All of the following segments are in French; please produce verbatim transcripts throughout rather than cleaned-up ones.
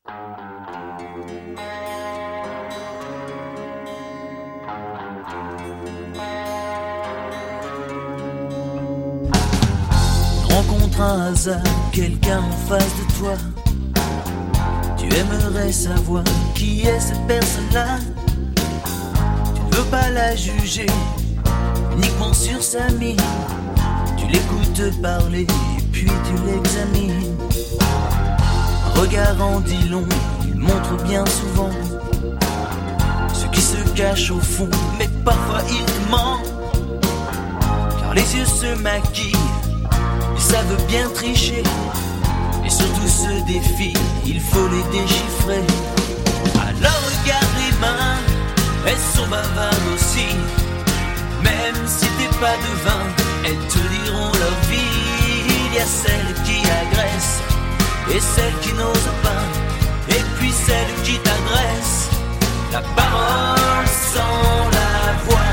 Rencontre un hasard, quelqu'un en face de toi. Tu aimerais savoir qui est cette personne-là. Tu ne veux pas la juger uniquement sur sa mine. Tu l'écoutes parler et puis tu l'examines. Un regard en dit long, il montre bien souvent ce qui se cache au fond, mais parfois il te ment. Car les yeux se maquillent, ils savent bien tricher. Et surtout ce défi, il faut les déchiffrer. Alors regarde les mains, elles sont bavardes aussi. Même si t'es pas devin, elles te diront leur vie. Il y a celles qui agressent et celles qui n'osent pas, et puis celles qui t'adressent la parole sans la voix.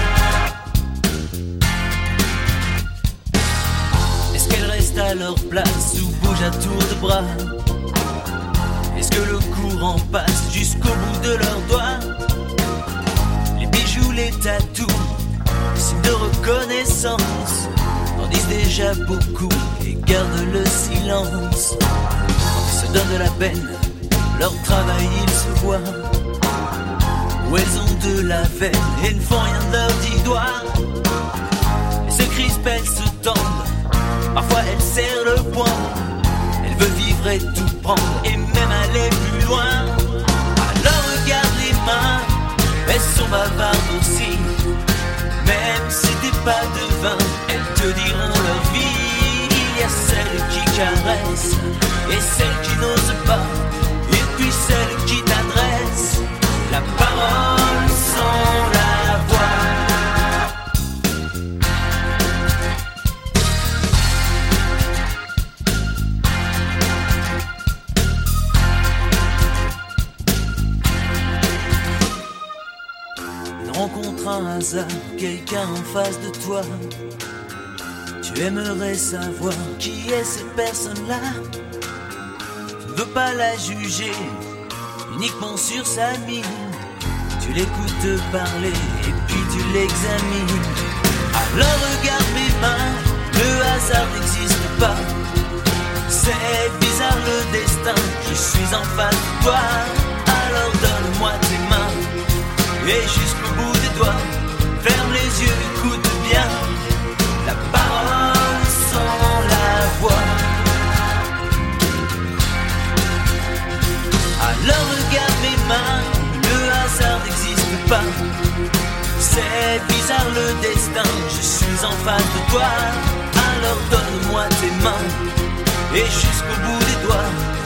Est-ce qu'elles restent à leur place ou bougent à tour de bras? Est-ce que le courant passe jusqu'au bout de leurs doigts? Les bijoux, les tatous, signes de reconnaissance, en disent déjà beaucoup et gardent le silence. Quand ils se donnent de la peine, leur travail il se voit. Où elles ont de la veine et ne font rien de leurs dix doigts. Elles se crispent, elles se tendent, parfois elles serrent le poing. Elles veulent vivre et tout prendre et même aller plus loin. Alors regarde les mains, elles sont bavardes aussi. Même si t'es pas devin, elles te diront leur vie. Il y a celles qui caressent et celles qui n'osent pas, et puis celles qui t'adressent la parole sans la voix. Une rencontre, un hasard, quelqu'un en face de toi. Tu aimerais savoir qui est cette personne-là. Tu ne veux pas la juger uniquement sur sa mine. Tu l'écoutes parler et puis tu l'examines. Alors regarde mes mains, le hasard n'existe pas. C'est bizarre le destin, je suis en face de toi. Alors donne-moi tes mains et jusqu'au bout des doigts, ferme les yeux, écoute bien la parole sans la voix. Alors regarde mes mains, le hasard n'existe pas. C'est bizarre le destin, je suis en face de toi. Alors donne-moi tes mains et jusqu'au bout des doigts,